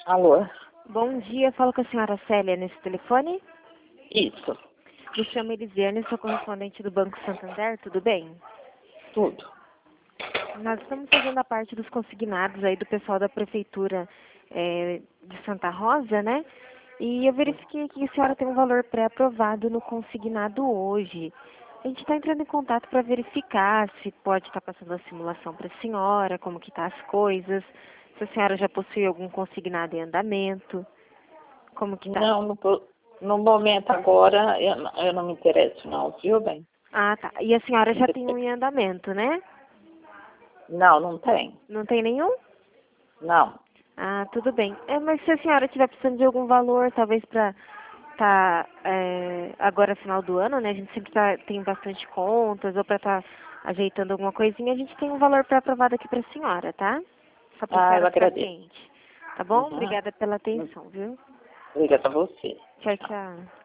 Alô? Bom dia, falo com a senhora Célia nesse telefone. Isso, Me chamo Elisiane, sou correspondente do Banco Santander, tudo bem? tudo. Nós estamos fazendo a parte dos consignados aí do pessoal da Prefeitura de Santa Rosa, né? E eu verifiquei que a senhora tem um valor pré-aprovado no consignado hoje. A gente está entrando em contato para verificar se pode estar passando a simulação para a senhora, como que tá as coisas, se a senhora já possui algum consignado em andamento, como que tá? Não, no momento agora eu não me interesso não, viu, bem? Ah, tá. E a senhora já tem um em andamento, né? Não, não tem. Não tem nenhum? Não. Ah, tudo bem. Mas se a senhora estiver precisando de algum valor, talvez para agora final do ano, né? A gente sempre tem bastante contas, ou para estar ajeitando alguma coisinha, a gente tem um valor pré-aprovado aqui para a senhora, tá? Só para a Ah, eu senhora ficar agradeço. ciente. Tá bom? Uhum. Obrigada pela atenção, viu? Obrigada a você. Tchau, tchau.